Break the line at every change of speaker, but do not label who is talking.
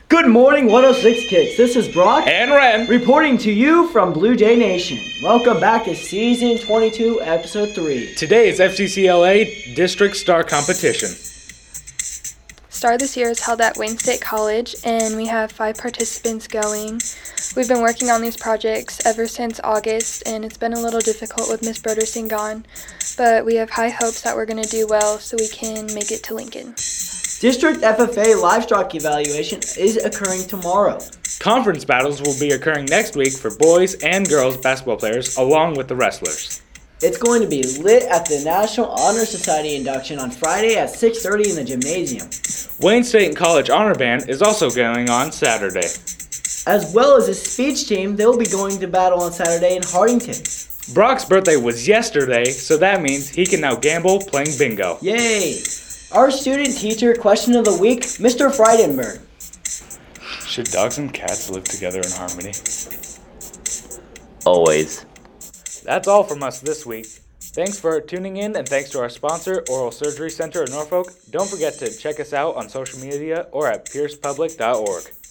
Good morning, 106 Kicks. This is Brock
And Ren.
reporting to you from Blue Jay Nation. Welcome back to Season 22, Episode 3.
Today is FCCLA District Star Competition.
STAR this year is held at Wayne State College, and we have 5 participants going. We've been working on these projects ever since August, and it's been a little difficult with Miss Brodersen gone, but we have high hopes that we're going to do well so we can make it to Lincoln.
District FFA livestock evaluation is occurring tomorrow.
Conference battles will be occurring next week for boys and girls basketball players, along with the wrestlers.
It's going to be lit at the National Honor Society induction on Friday at 6:30 in the gymnasium.
Wayne State and College Honor Band is also going on Saturday.
As well as the speech team, they'll be going to battle on Saturday in Hardington.
Brock's birthday was yesterday, so that means he can now gamble playing bingo.
Yay! Our student teacher question of the week, Mr. Freidenberg.
Should dogs and cats live together in harmony?
Always.
That's all from us this week. Thanks for tuning in, and thanks to our sponsor, Oral Surgery Center in Norfolk. Don't forget to check us out on social media or at piercepublic.org.